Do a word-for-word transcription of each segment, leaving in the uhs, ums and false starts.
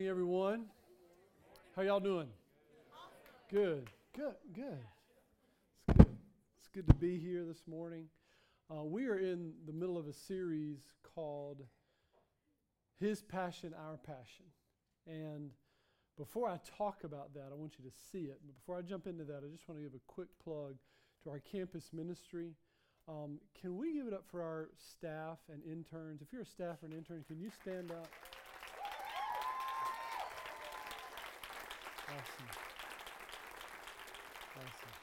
Everyone. How y'all doing? Good, good, good. It's good. It's good to be here this morning. Uh, we are in the middle of a series called His Passion, Our Passion. And before I talk about that, I want you to see it. But before I jump into that, I just want to give a quick plug to our campus ministry. Um, can we give it up for our staff and interns? If you're a staff or an intern, can you stand up? Awesome. Awesome.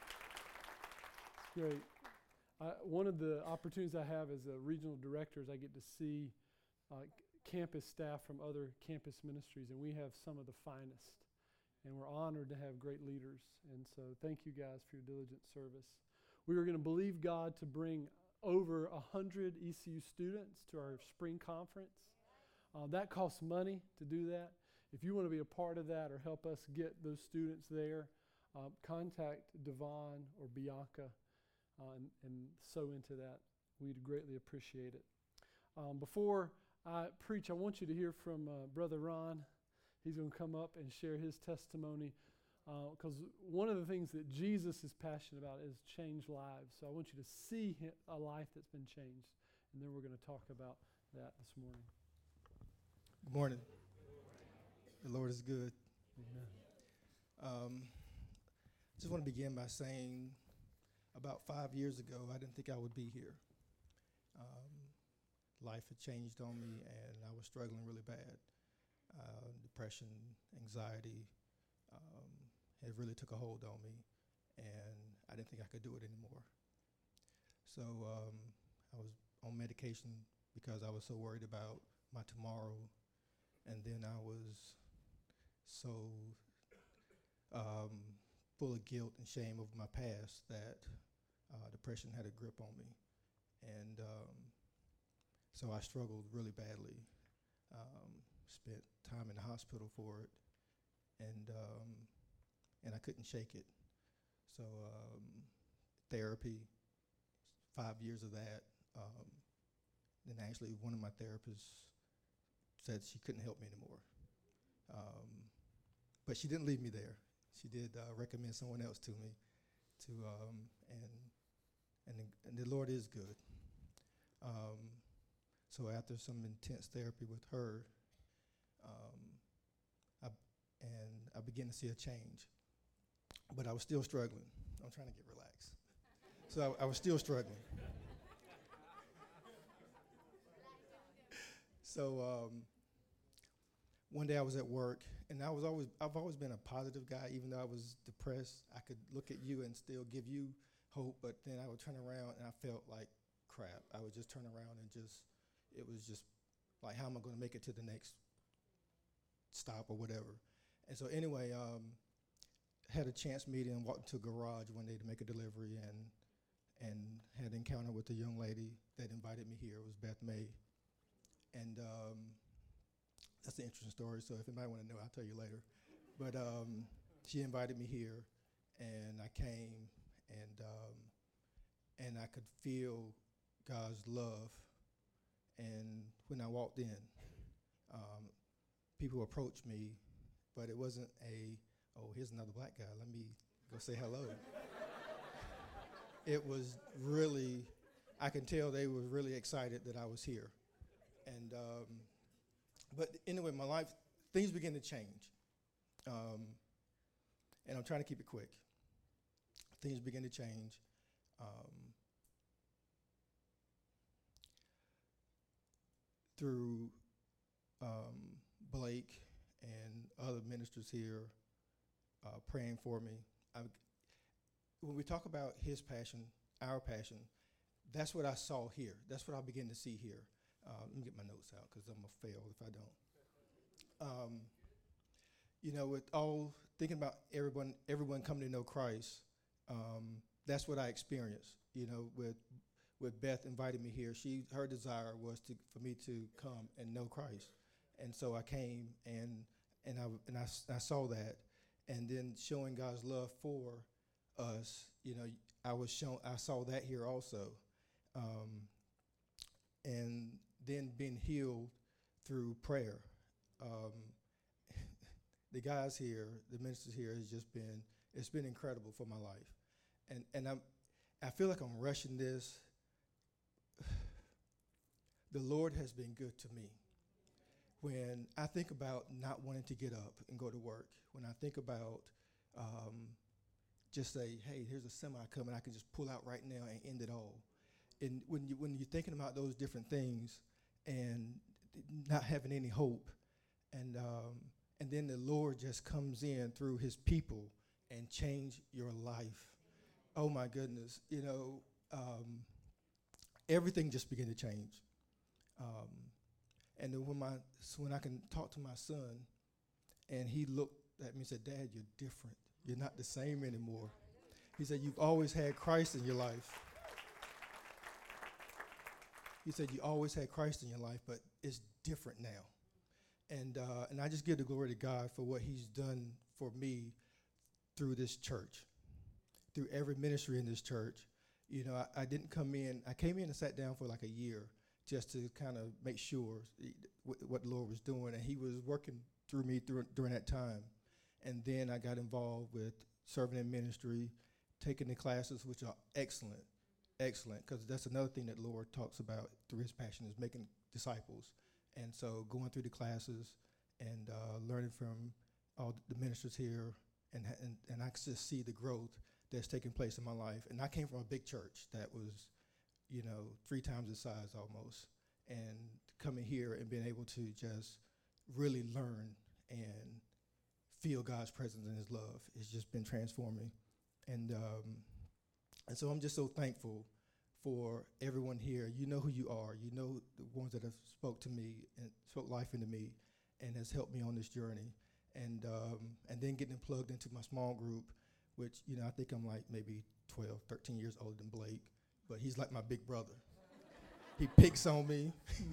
It's great. I, one of the opportunities I have as a regional director is I get to see uh, c- campus staff from other campus ministries, and we have some of the finest. And we're honored to have great leaders. And so thank you guys for your diligent service. We are going to believe God to bring over one hundred E C U students to our spring conference. Uh, that costs money to do that. If you want to be a part of that or help us get those students there, uh, contact Devon or Bianca uh, and, and sow into that. We'd greatly appreciate it. Um, before I preach, I want you to hear from uh, Brother Ron. He's going to come up and share his testimony because uh, one of the things that Jesus is passionate about is change lives. So I want you to see him, a life that's been changed, and then we're going to talk about that this morning. Good morning. The Lord is good. Amen. Um, I just want to begin by saying about five years ago, I didn't think I would be here. Um, life had changed on me, and I was struggling really bad. Uh, depression, anxiety um, had really took a hold on me, and I didn't think I could do it anymore. So um, I was on medication because I was so worried about my tomorrow, and then I was so um, full of guilt and shame over my past that uh, depression had a grip on me. And um, so I struggled really badly, um, spent time in the hospital for it, and um, and I couldn't shake it. So um, therapy, five years of that. Um, then actually one of my therapists said she couldn't help me anymore. Um, But she didn't leave me there. She did uh, recommend someone else to me, to um, and and the, and the Lord is good. Um, so after some intense therapy with her, um, I, and I began to see a change, but I was still struggling. I'm trying to get relaxed. So I, I was still struggling. So um, one day I was at work, and I was always I've always been a positive guy. Even though I was depressed, I could look at you and still give you hope. But then I would turn around, and I felt like crap. I would just turn around and just it was just like, how am I going to make it to the next stop or whatever? And so anyway, um, had a chance meeting and walked into a garage one day to make a delivery, and and had an encounter with a young lady that invited me here. It was Beth May, and um, that's an interesting story, so if anybody want to know, I'll tell you later. But um, she invited me here, and I came, and um, and I could feel God's love. And when I walked in, um, people approached me, but it wasn't a, oh, here's another black guy, let me go say hello. It was really, I can tell they were really excited that I was here. And um, But anyway, my life, things began to change. Um, and I'm trying to keep it quick. Things began to change. Um, through um, Blake and other ministers here uh, praying for me. I, when we talk about his passion, our passion, that's what I saw here. That's what I began to see here. Uh, let me get my notes out because I'm going to fail if I don't. Um, you know, with all thinking about everyone, everyone coming to know Christ, um, that's what I experienced. You know, with with Beth inviting me here, she her desire was to for me to come and know Christ, and so I came and and I and I, I saw that, and then showing God's love for us. You know, I was shown I saw that here also, um, and then being healed through prayer. Um, the guys here, the ministers here, has just been, it's been incredible for my life. And and I'm, I feel like I'm rushing this. The Lord has been good to me. When I think about not wanting to get up and go to work, when I think about um, just say, hey, here's a semi coming, I can just pull out right now and end it all. And when you when you're thinking about those different things and not having any hope, and um, and then the Lord just comes in through His people and change your life. Oh my goodness, you know, um, everything just began to change. Um, and then when my so when I can talk to my son, and he looked at me and said, "Dad, you're different. You're not the same anymore." He said, "You've always had Christ in your life." He said, "You always had Christ in your life, but it's different now." And uh, and I just give the glory to God for what He's done for me through this church, through every ministry in this church. You know, I, I didn't come in. I came in and sat down for like a year just to kind of make sure what, what the Lord was doing, and He was working through me through, during that time. And then I got involved with serving in ministry, taking the classes, which are excellent, excellent, because that's another thing that the Lord talks about through His passion is making disciples. And so going through the classes and uh, learning from all the ministers here, and, and and I just see the growth that's taking place in my life. And I came from a big church that was, you know, three times the size almost, and coming here and being able to just really learn and feel God's presence and His love, it's just been transforming. And um, and so I'm just so thankful for everyone here. You know who you are. You know the ones that have spoke to me and spoke life into me and has helped me on this journey. And um, and then getting plugged into my small group, which, you know, I think I'm like maybe twelve, thirteen years older than Blake, but he's like my big brother. He picks on me,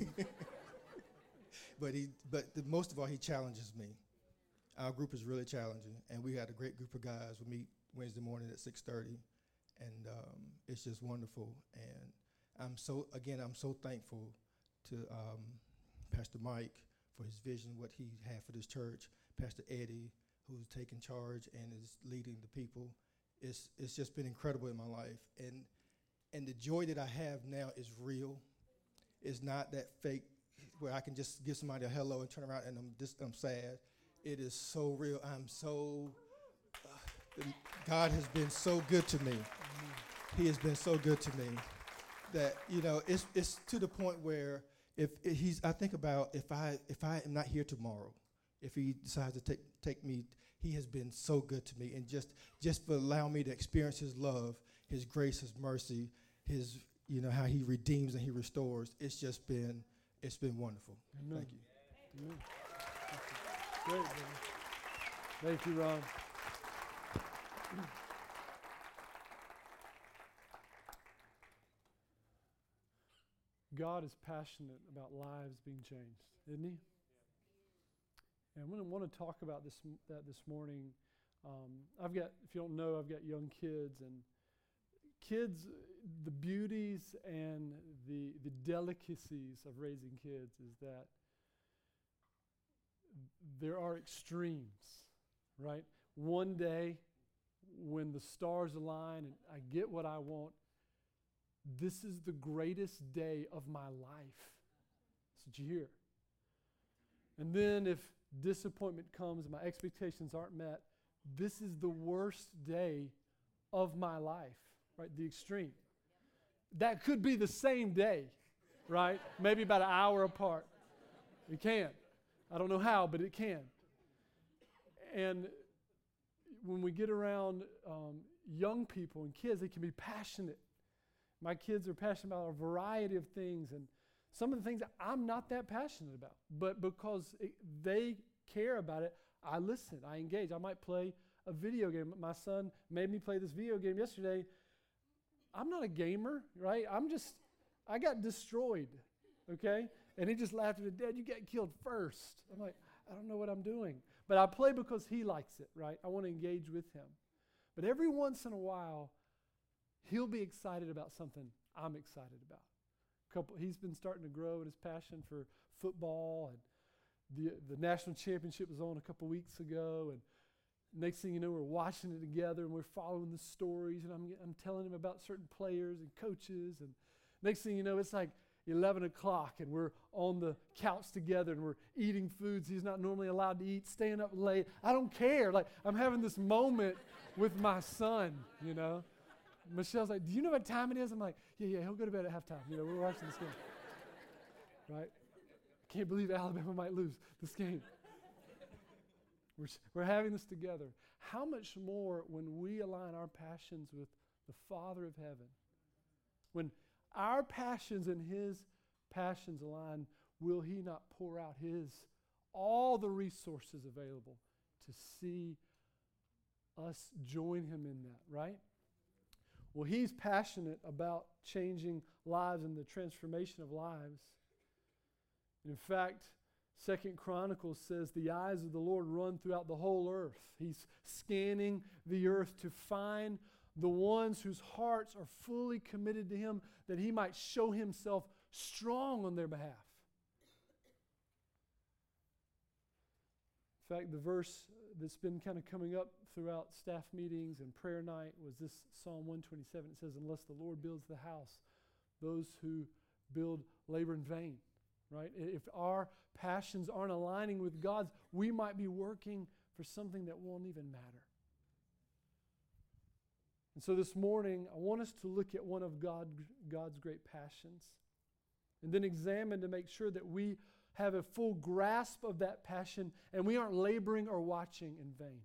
but he but the, most of all, he challenges me. Our group is really challenging, and we had a great group of guys. We meet Wednesday morning at six thirty, and um, it's just wonderful. And I'm so, again, I'm so thankful to um, Pastor Mike for his vision, what he had for this church, Pastor Eddie, who's taking charge and is leading the people. It's it's just been incredible in my life. And and the joy that I have now is real. It's not that fake where I can just give somebody a hello and turn around and I'm just I'm sad. It is so real. I'm so, uh, God has been so good to me. He has been so good to me that, you know, it's it's to the point where if, if he's, I think about if I if I am not here tomorrow, if he decides to take take me, he has been so good to me, and just just for allowing me to experience his love, his grace, his mercy, his, you know, how he redeems and he restores. It's just been it's been wonderful. Amen. Thank you. Amen. Great, brother. Thank you, Ron. God is passionate about lives being changed, isn't He? And I want to talk about this that this morning. Um, I've got, if you don't know, I've got young kids, and kids, the beauties and the the delicacies of raising kids is that there are extremes, right? One day, when the stars align and I get what I want, this is the greatest day of my life. That's what you hear. And then if disappointment comes and my expectations aren't met, this is the worst day of my life, right? The extreme. That could be the same day, right? Maybe about an hour apart. It can. I don't know how, but it can. And when we get around um, young people and kids, they can be passionate. My kids are passionate about a variety of things, and some of the things that I'm not that passionate about. But because it, they care about it, I listen, I engage. I might play a video game. My son made me play this video game yesterday. I'm not a gamer, right? I'm just, I got destroyed, okay? And he just laughed at me, "Dad, you got killed first." I'm like, I don't know what I'm doing. But I play because he likes it, right? I want to engage with him. But every once in a while, he'll be excited about something I'm excited about. Couple, he's been starting to grow in his passion for football, and the the national championship was on a couple weeks ago, and next thing you know, we're watching it together, and we're following the stories, and I'm I'm telling him about certain players and coaches, and next thing you know, it's like eleven o'clock, and we're on the couch together, and we're eating foods he's not normally allowed to eat, staying up late. I don't care. Like, I'm having this moment with my son, you know. Michelle's like, do you know what time it is? I'm like, yeah, yeah, he'll go to bed at halftime. You know, we're watching this game. Right? I can't believe Alabama might lose this game. We're, we're having this together. How much more when we align our passions with the Father of heaven? When our passions and his passions align, will he not pour out his, all the resources available to see us join him in that, right? Well, he's passionate about changing lives and the transformation of lives. In fact, Second Chronicles says the eyes of the Lord run throughout the whole earth. He's scanning the earth to find the ones whose hearts are fully committed to him, that he might show himself strong on their behalf. In fact, the verse that's been kind of coming up throughout staff meetings and prayer night was this Psalm one twenty-seven. It says, unless the Lord builds the house, those who build labor in vain. Right? If our passions aren't aligning with God's, we might be working for something that won't even matter. And so this morning, I want us to look at one of God, God's great passions and then examine to make sure that we have a full grasp of that passion and we aren't laboring or watching in vain.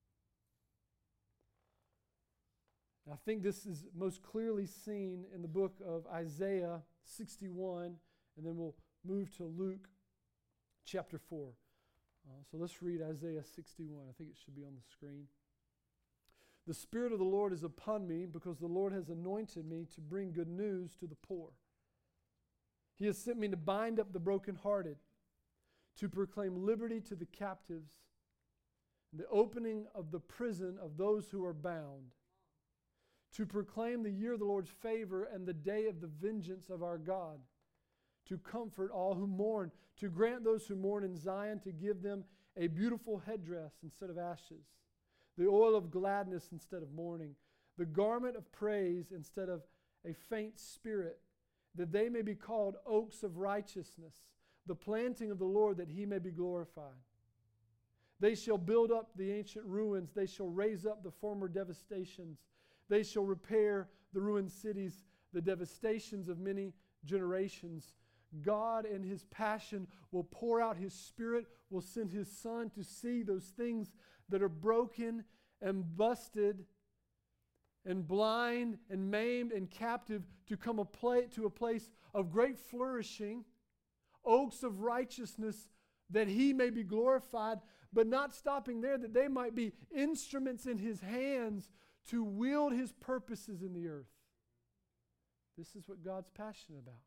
And I think this is most clearly seen in the book of Isaiah sixty-one, and then we'll move to Luke chapter four. Uh, so let's read Isaiah sixty-one. I think it should be on the screen. The Spirit of the Lord is upon me because the Lord has anointed me to bring good news to the poor. He has sent me to bind up the brokenhearted, to proclaim liberty to the captives, and the opening of the prison of those who are bound, to proclaim the year of the Lord's favor and the day of the vengeance of our God, to comfort all who mourn, to grant those who mourn in Zion, to give them a beautiful headdress instead of ashes, the oil of gladness instead of mourning, the garment of praise instead of a faint spirit, that they may be called oaks of righteousness, the planting of the Lord, that he may be glorified. They shall build up the ancient ruins. They shall raise up the former devastations. They shall repair the ruined cities, the devastations of many generations. God in his passion will pour out his Spirit, will send his Son to see those things that are broken and busted and blind and maimed and captive to come a pla- to a place of great flourishing, oaks of righteousness, that he may be glorified, but not stopping there, that they might be instruments in his hands to wield his purposes in the earth. This is what God's passionate about.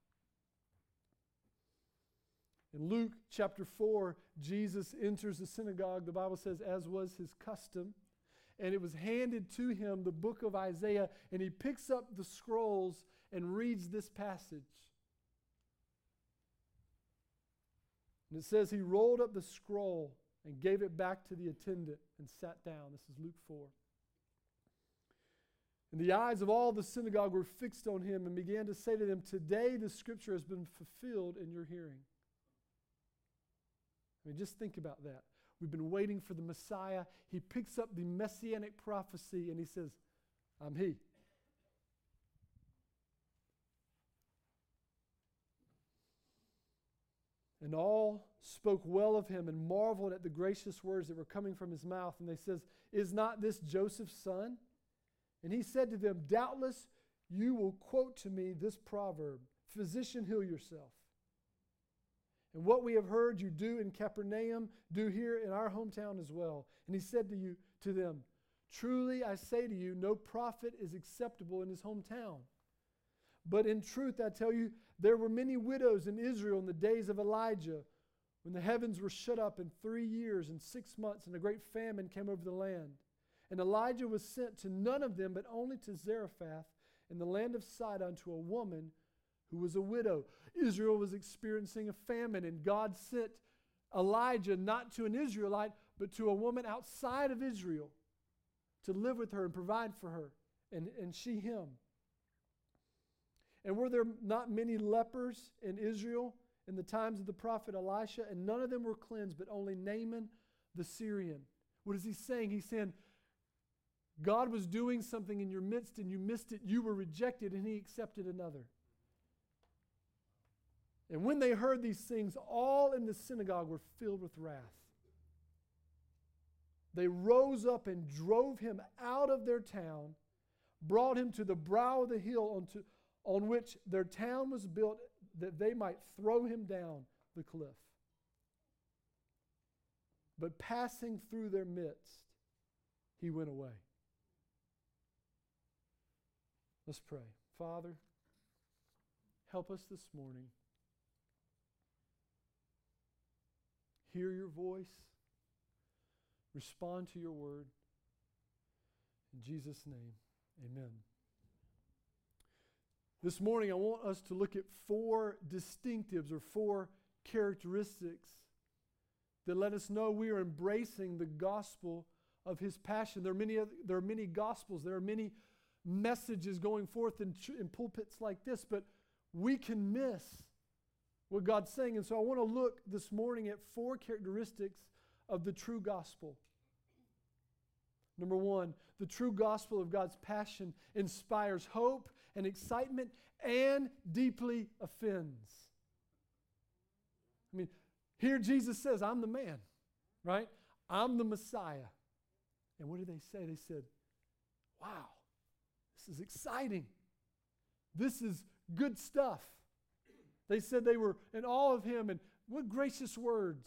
In Luke chapter four, Jesus enters the synagogue, the Bible says, as was his custom, and it was handed to him the book of Isaiah, and he picks up the scrolls and reads this passage. And it says he rolled up the scroll and gave it back to the attendant and sat down. This is Luke four. And the eyes of all the synagogue were fixed on him and began to say to them, today the scripture has been fulfilled in your hearing. I mean, just think about that. We've been waiting for the Messiah. He picks up the messianic prophecy and he says, I'm he. And all spoke well of him and marveled at the gracious words that were coming from his mouth. And they says, is not this Joseph's son? And he said to them, doubtless you will quote to me this proverb, physician, heal yourself. And what we have heard you do in Capernaum, do here in our hometown as well. And he said to you, to them, truly I say to you, no prophet is acceptable in his hometown. But in truth I tell you, there were many widows in Israel in the days of Elijah, when the heavens were shut up in three years and six months, and a great famine came over the land. And Elijah was sent to none of them, but only to Zarephath in the land of Sidon, to a woman who was a widow. Israel was experiencing a famine, and God sent Elijah not to an Israelite, but to a woman outside of Israel to live with her and provide for her, and, and she him. And were there not many lepers in Israel in the times of the prophet Elisha? And none of them were cleansed, but only Naaman the Syrian. What is he saying? He's saying, God was doing something in your midst and you missed it. You were rejected and he accepted another. And when they heard these things, all in the synagogue were filled with wrath. They rose up and drove him out of their town, brought him to the brow of the hill onto, on which their town was built, that they might throw him down the cliff. But passing through their midst, he went away. Let's pray. Father, help us this morning. Hear your voice. Respond to your word. In Jesus' name, amen. This morning, I want us to look at four distinctives or four characteristics that let us know we are embracing the gospel of his passion. There are many, other, there are many gospels. There are many messages going forth in, in pulpits like this, but we can miss what God's saying. And so I want to look this morning at four characteristics of the true gospel. Number one, the true gospel of God's passion inspires hope and excitement and deeply offends. I mean, here Jesus says, I'm the man, right? I'm the Messiah. And what did they say? They said, wow, this is exciting. This is good stuff. They said they were in awe of him, and what gracious words.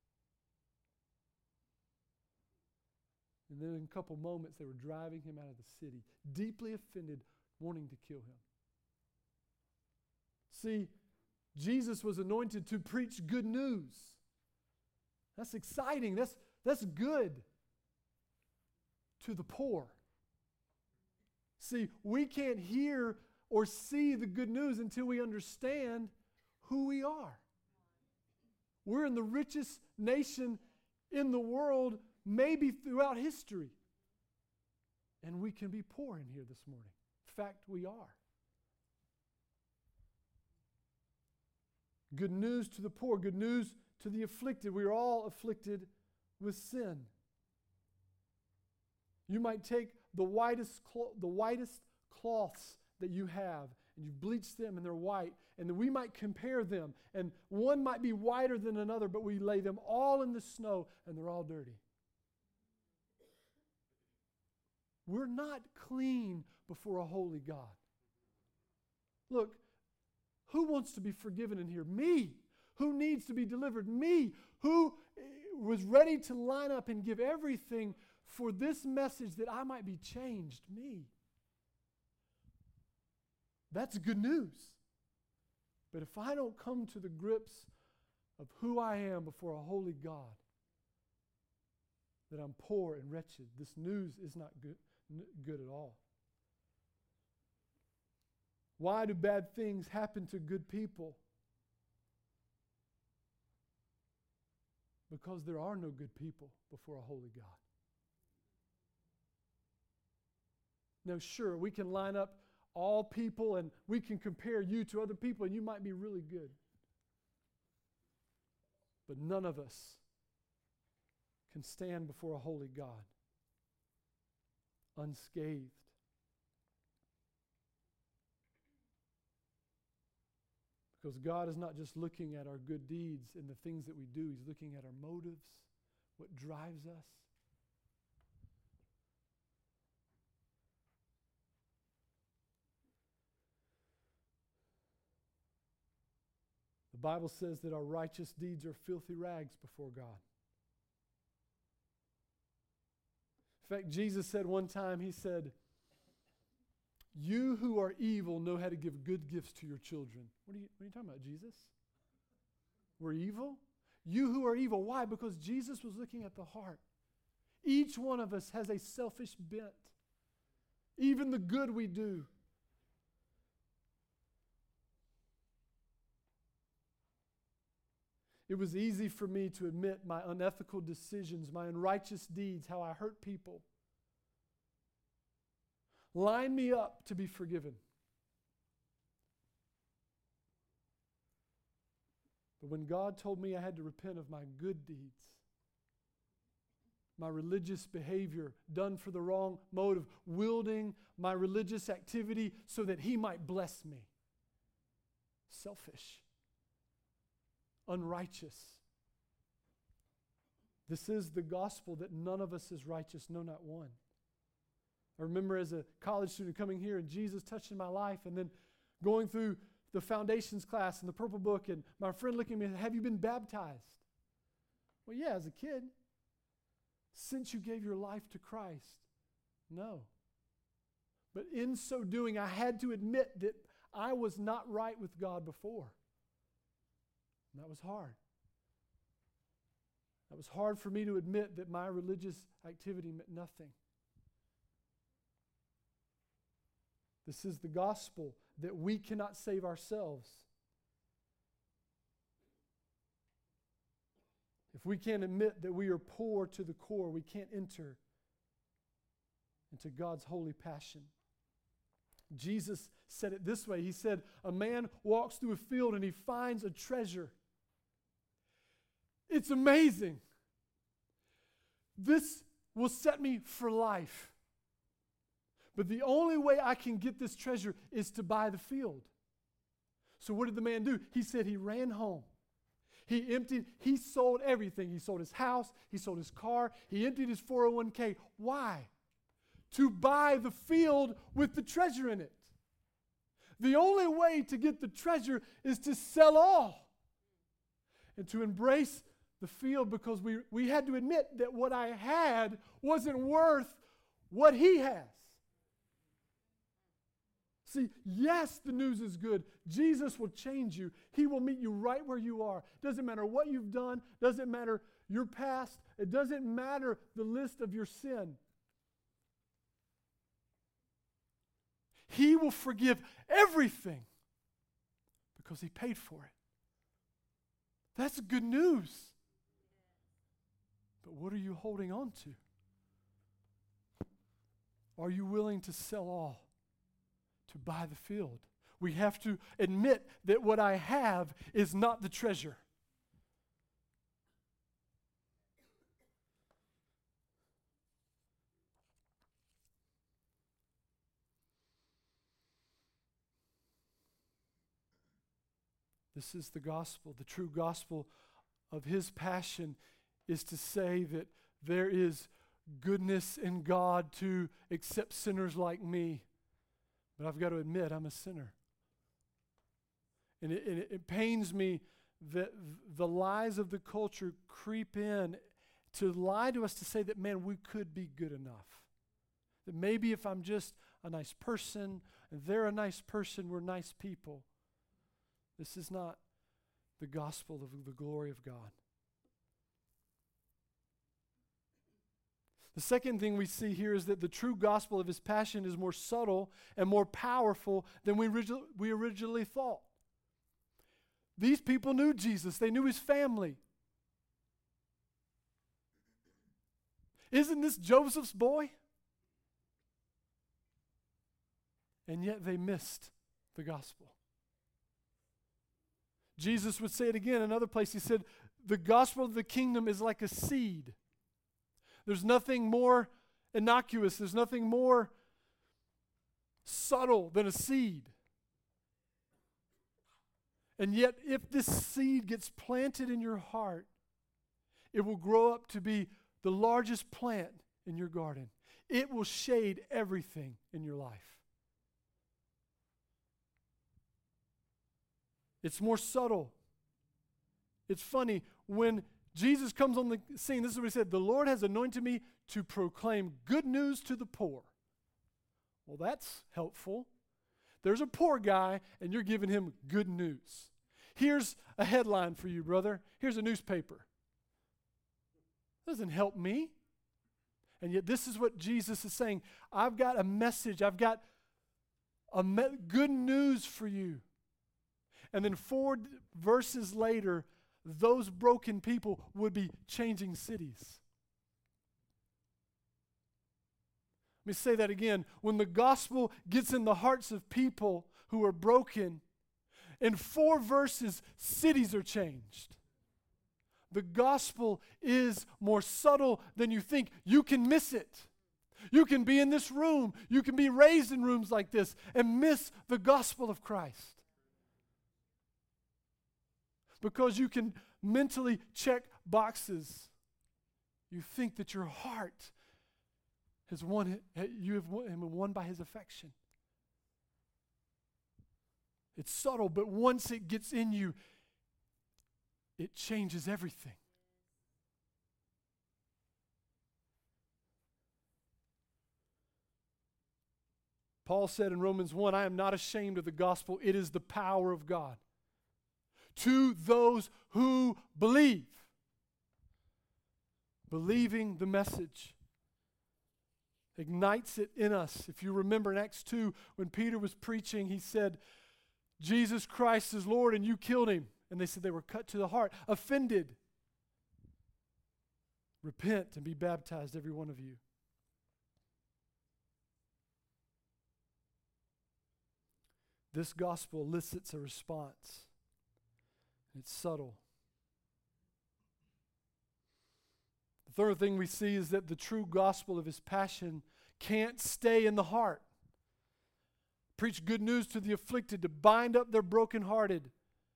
And then in a couple moments, they were driving him out of the city, deeply offended, wanting to kill him. See, Jesus was anointed to preach good news. That's exciting. That's, that's good to the poor. See, we can't hear or see the good news until we understand who we are. We're in the richest nation in the world, maybe throughout history. And we can be poor in here this morning. In fact, we are. Good news to the poor, good news to the afflicted. We are all afflicted with sin. You might take the whitest, clo- the whitest cloths that you have, and you bleach them and they're white, and then we might compare them, and one might be whiter than another, but we lay them all in the snow and they're all dirty. We're not clean before a holy God. Look, who wants to be forgiven in here? Me. Who needs to be delivered? Me. Who was ready to line up and give everything for this message that I might be changed? Me. That's good news. But if I don't come to the grips of who I am before a holy God, that I'm poor and wretched, this news is not good, n- good at all. Why do bad things happen to good people? Because there are no good people before a holy God. Now, sure, we can line up all people and we can compare you to other people and you might be really good. But none of us can stand before a holy God unscathed. Because God is not just looking at our good deeds and the things that we do. He's looking at our motives, what drives us. The Bible says that our righteous deeds are filthy rags before God. In fact, Jesus said one time, he said, you who are evil know how to give good gifts to your children. What are you, what are you talking about, Jesus? We're evil? You who are evil. Why? Because Jesus was looking at the heart. Each one of us has a selfish bent. Even the good we do. It was easy for me to admit my unethical decisions, my unrighteous deeds, how I hurt people. Line me up to be forgiven. But when God told me I had to repent of my good deeds, my religious behavior done for the wrong motive, wielding my religious activity so that He might bless me. Selfish. Unrighteous. This is the gospel that none of us is righteous, no, not one. I remember as a college student coming here and Jesus touching my life and then going through the foundations class and the purple book and my friend looking at me and said, have you been baptized? Well, yeah, as a kid. Since you gave your life to Christ? No. But in so doing, I had to admit that I was not right with God before. And that was hard. That was hard for me to admit that my religious activity meant nothing. This is the gospel that we cannot save ourselves. If we can't admit that we are poor to the core, we can't enter into God's holy passion. Jesus said it this way. He said, a man walks through a field and he finds a treasure. It's amazing. This will set me for life. But the only way I can get this treasure is to buy the field. So what did the man do? He said he ran home. He emptied, he sold everything. He sold his house, he sold his car, he emptied his four oh one k. Why? To buy the field with the treasure in it. The only way to get the treasure is to sell all and to embrace the field, because we, we had to admit that what I had wasn't worth what he has. See, yes, the news is good. Jesus will change you. He will meet you right where you are. Doesn't matter what you've done. Doesn't matter your past. It doesn't matter the list of your sin. He will forgive everything because He paid for it. That's good news. But what are you holding on to? Are you willing to sell all to buy the field? We have to admit that what I have is not the treasure. This is the gospel. The true gospel of His passion is to say that there is goodness in God to accept sinners like me. But I've got to admit, I'm a sinner. And it, it, it pains me that the lies of the culture creep in to lie to us to say that, man, we could be good enough. That maybe if I'm just a nice person, and they're a nice person, we're nice people. This is not the gospel of the glory of God. The second thing we see here is that the true gospel of His passion is more subtle and more powerful than we, origi- we originally thought. These people knew Jesus. They knew His family. Isn't this Joseph's boy? And yet they missed the gospel. Jesus would say it again in another place. He said, the gospel of the kingdom is like a seed. There's nothing more innocuous. There's nothing more subtle than a seed. And yet, if this seed gets planted in your heart, it will grow up to be the largest plant in your garden. It will shade everything in your life. It's more subtle. It's funny, when Jesus comes on the scene, this is what He said, the Lord has anointed me to proclaim good news to the poor. Well, that's helpful. There's a poor guy, and you're giving him good news. Here's a headline for you, brother. Here's a newspaper. Doesn't help me. And yet this is what Jesus is saying. I've got a message. I've got a me- good news for you. And then four d- verses later, those broken people would be changing cities. Let me say that again. When the gospel gets in the hearts of people who are broken, in four verses, cities are changed. The gospel is more subtle than you think. You can miss it. You can be in this room. You can be raised in rooms like this and miss the gospel of Christ. Because you can mentally check boxes. You think that your heart has won, you have won, won by his affection. It's subtle, but once it gets in you, it changes everything. Paul said in Romans one, I am not ashamed of the gospel. It is the power of God to those who believe. Believing the message ignites it in us. If you remember in Acts two, when Peter was preaching, he said, Jesus Christ is Lord, and you killed him. And they said they were cut to the heart, offended. Repent and be baptized, every one of you. This gospel elicits a response. It's subtle. The third thing we see is that the true gospel of his passion can't stay in the heart. Preach good news to the afflicted, to bind up their brokenhearted,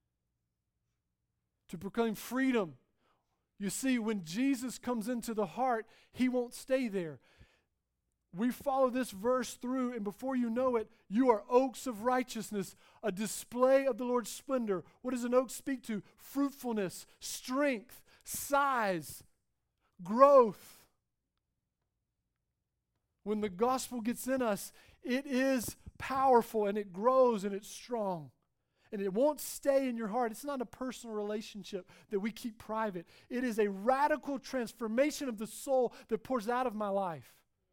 to proclaim freedom. You see, when Jesus comes into the heart, he won't stay there. We follow this verse through, and before you know it, you are oaks of righteousness, a display of the Lord's splendor. What does an oak speak to? Fruitfulness, strength, size, growth. When the gospel gets in us, it is powerful, and it grows, and it's strong. And it won't stay in your heart. It's not a personal relationship that we keep private. It is a radical transformation of the soul that pours out of my life.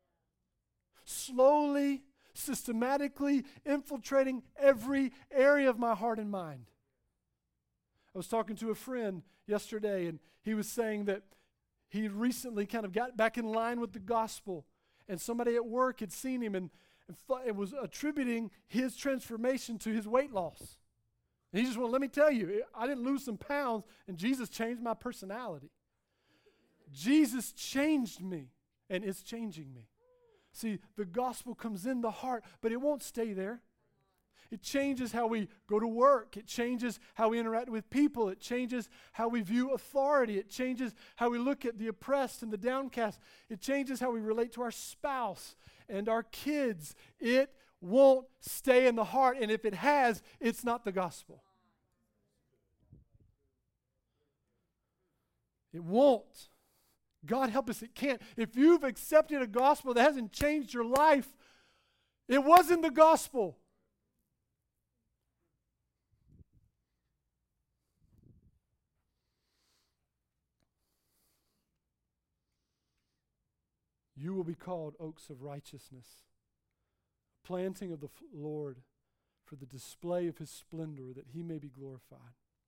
Slowly, systematically infiltrating every area of my heart and mind. I was talking to a friend yesterday, and he was saying that he recently kind of got back in line with the gospel, and somebody at work had seen him and, and th- it was attributing his transformation to his weight loss. And he just went, let me tell you, I didn't lose some pounds, and Jesus changed my personality. Jesus changed me, and it's changing me. See, the gospel comes in the heart, but it won't stay there. It changes how we go to work. It changes how we interact with people. It changes how we view authority. It changes how we look at the oppressed and the downcast. It changes how we relate to our spouse and our kids. It won't stay in the heart, and if it has, it's not the gospel. It won't. God help us, it can't. If you've accepted a gospel that hasn't changed your life, it wasn't the gospel. You will be called oaks of righteousness, planting of the Lord for the display of his splendor, that he may be glorified.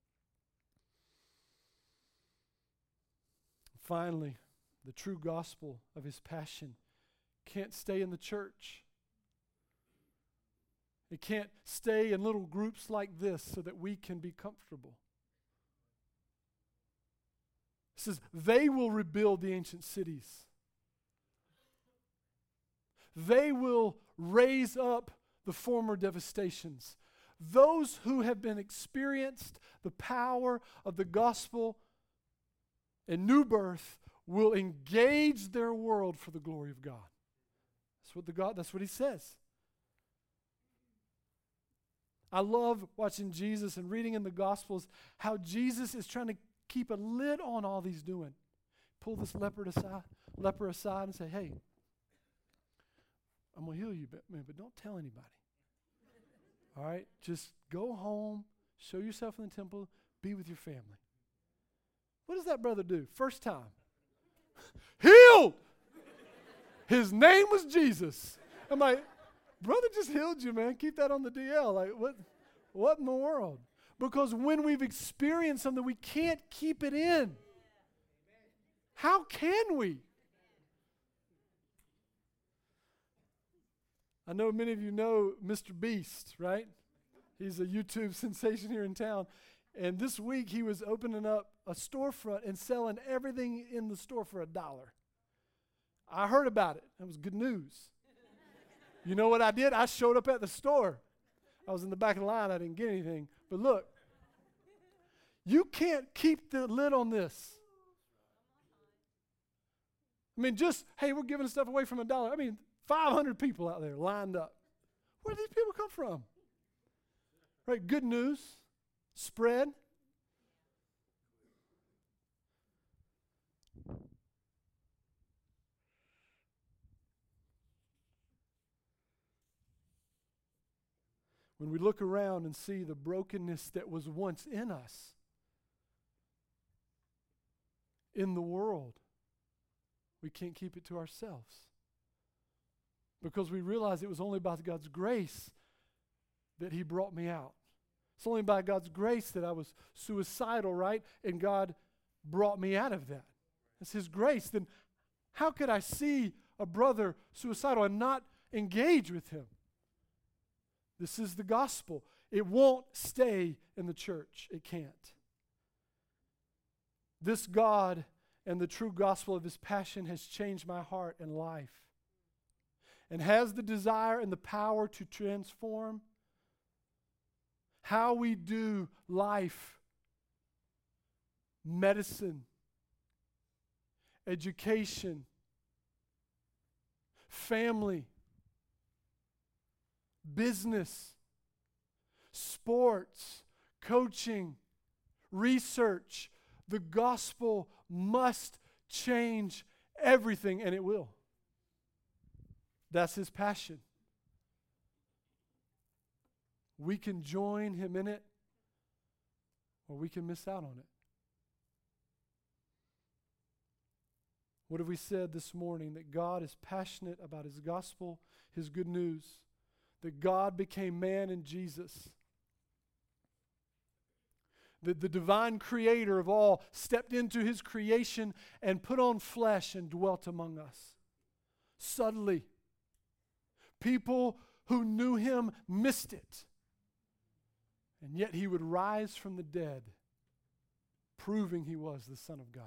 Finally, the true gospel of his passion can't stay in the church. It can't stay in little groups like this so that we can be comfortable. It says, they will rebuild the ancient cities. They will raise up the former devastations. Those who have been experienced the power of the gospel and new birth will engage their world for the glory of God. That's what the God, that's what he says. I love watching Jesus and reading in the Gospels how Jesus is trying to keep a lid on all he's doing. Pull this leper aside, leper aside and say, hey, I'm going to heal you, but, man, but don't tell anybody. All right? Just go home, show yourself in the temple, be with your family. What does that brother do? First time. Healed! His name was Jesus. I'm like, brother just healed you, man. Keep that on the D L. Like, what, what in the world? Because when we've experienced something, we can't keep it in. How can we? I know many of you know Mister Beast, right? He's a YouTube sensation here in town. And this week he was opening up a storefront and selling everything in the store for a dollar. I heard about it. That was good news. You know what I did? I showed up at the store. I was in the back of the line. I didn't get anything. But look, you can't keep the lid on this. I mean, just, hey, we're giving stuff away from a dollar. I mean, five hundred people out there lined up. Where do these people come from? Right, good news, spread. When we look around and see the brokenness that was once in us, in the world, we can't keep it to ourselves. Because we realize it was only by God's grace that He brought me out. It's only by God's grace that I was suicidal, right? And God brought me out of that. It's His grace. Then how could I see a brother suicidal and not engage with him? This is the gospel. It won't stay in the church. It can't. This God and the true gospel of His passion has changed my heart and life, and has the desire and the power to transform how we do life, medicine, education, family, business, sports, coaching, research. The gospel must change everything, and it will. That's His passion. We can join Him in it, or we can miss out on it. What have we said this morning? That God is passionate about His gospel, His good news. That God became man in Jesus. That the divine creator of all stepped into His creation and put on flesh and dwelt among us. Subtly. People who knew Him missed it. And yet He would rise from the dead, proving He was the Son of God.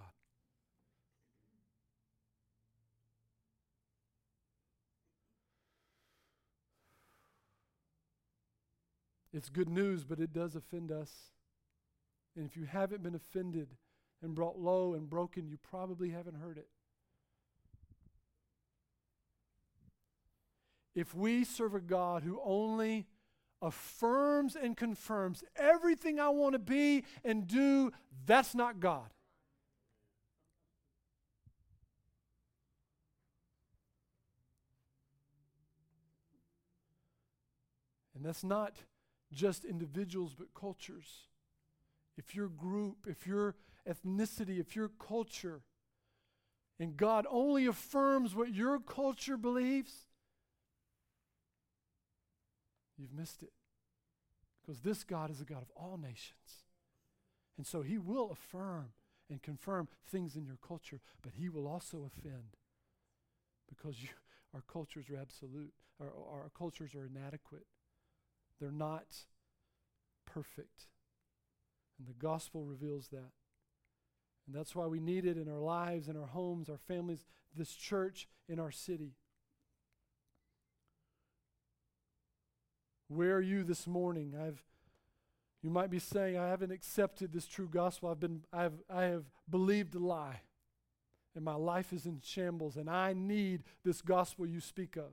It's good news, but it does offend us. And if you haven't been offended and brought low and broken, you probably haven't heard it. If we serve a God who only affirms and confirms everything I want to be and do, that's not God. And that's not just individuals, but cultures. If your group, if your ethnicity, if your culture, and God only affirms what your culture believes, you've missed it. Because this God is a God of all nations. And so He will affirm and confirm things in your culture, but He will also offend. Because you, our cultures are absolute. Our, our cultures are inadequate. They're not perfect. And the gospel reveals that. And that's why we need it in our lives, in our homes, our families, this church, in our city. Where are you this morning? I've you might be saying, I haven't accepted this true gospel. I've been I've I have believed a lie. And my life is in shambles, and I need this gospel you speak of.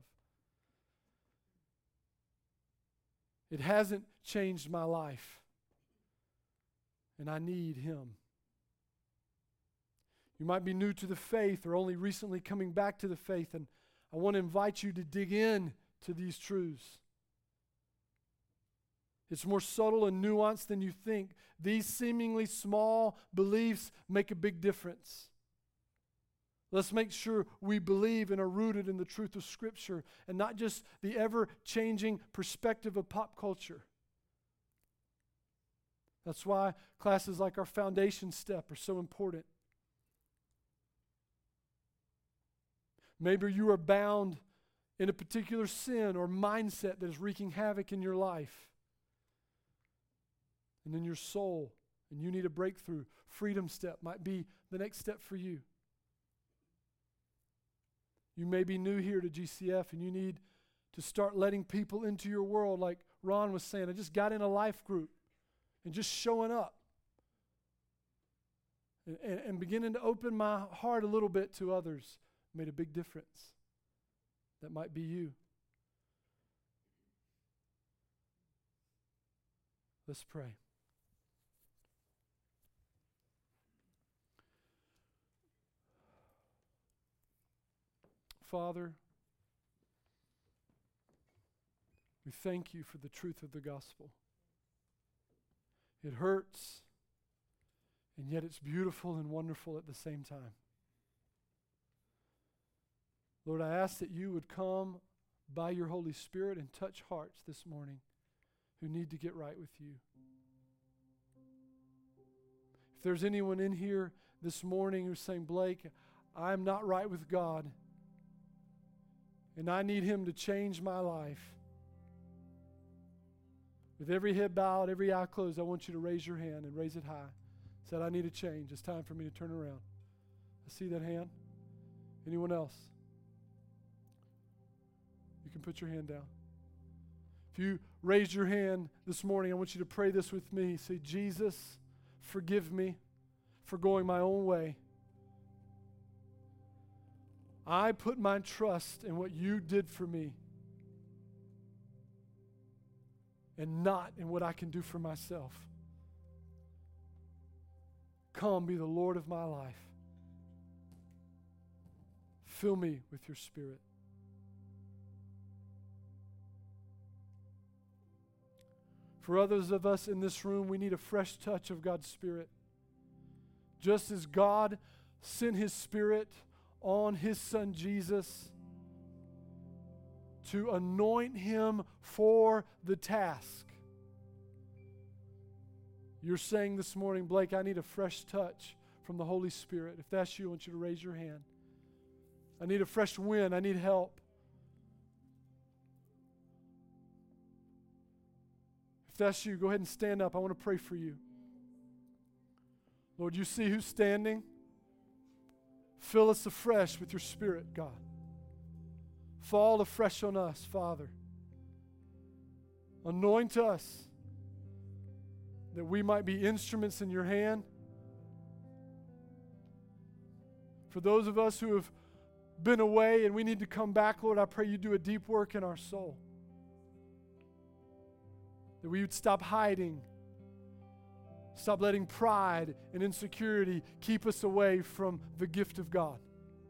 It hasn't changed my life, and I need Him. You might be new to the faith or only recently coming back to the faith, and I want to invite you to dig in to these truths. It's more subtle and nuanced than you think. These seemingly small beliefs make a big difference. Let's make sure we believe and are rooted in the truth of Scripture and not just the ever-changing perspective of pop culture. That's why classes like our foundation step are so important. Maybe you are bound in a particular sin or mindset that is wreaking havoc in your life and in your soul, and you need a breakthrough. Freedom Step might be the next step for you. You may be new here to G C F and you need to start letting people into your world, like Ron was saying. I just got in a life group and just showing up and, and, and beginning to open my heart a little bit to others made a big difference. That might be you. Let's pray. Father, we thank you for the truth of the gospel. It hurts, and yet it's beautiful and wonderful at the same time. Lord, I ask that you would come by your Holy Spirit and touch hearts this morning who need to get right with you. If there's anyone in here this morning who's saying, Blake, I'm not right with God, and I need him to change my life. With every head bowed, every eye closed, I want you to raise your hand and raise it high. Said, I need a change. It's time for me to turn around. I see that hand. Anyone else? You can put your hand down. If you raised your hand this morning, I want you to pray this with me. Say, Jesus, forgive me for going my own way. I put my trust in what you did for me and not in what I can do for myself. Come, be the Lord of my life. Fill me with your Spirit. For others of us in this room, we need a fresh touch of God's Spirit. Just as God sent His Spirit on His Son Jesus to anoint Him for the task. You're saying this morning, Blake, I need a fresh touch from the Holy Spirit. If that's you, I want you to raise your hand. I need a fresh wind. I need help. If that's you, go ahead and stand up. I want to pray for you. Lord, you see who's standing? Fill us afresh with your Spirit, God. Fall afresh on us, Father. Anoint us that we might be instruments in your hand. For those of us who have been away and we need to come back, Lord, I pray you do a deep work in our soul. That we would stop hiding. Stop letting pride and insecurity keep us away from the gift of God.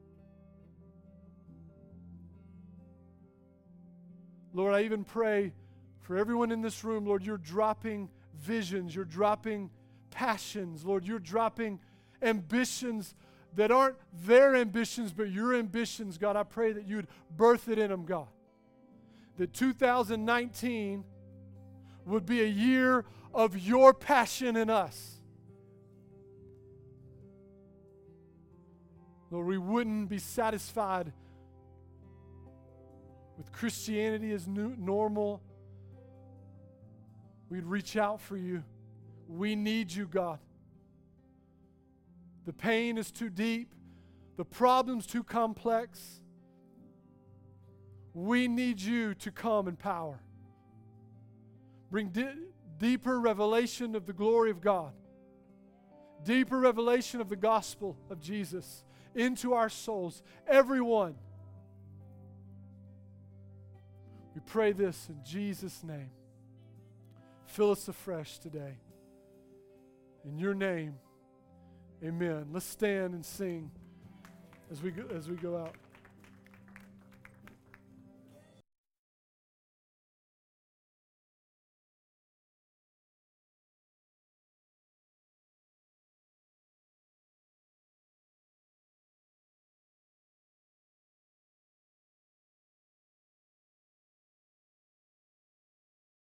Lord, I even pray for everyone in this room, Lord, you're dropping visions, you're dropping passions, Lord, you're dropping ambitions that aren't their ambitions, but your ambitions, God. I pray that you'd birth it in them, God. That two thousand nineteen would be a year of your passion in us. Lord, we wouldn't be satisfied with Christianity as new, normal. We'd reach out for you. We need you, God. The pain is too deep. The problem's too complex. We need you to come in power. Bring di- deeper revelation of the glory of God. Deeper revelation of the gospel of Jesus into our souls. Everyone. We pray this in Jesus' name. Fill us afresh today. In your name, amen. Let's stand and sing as we go, as we go out.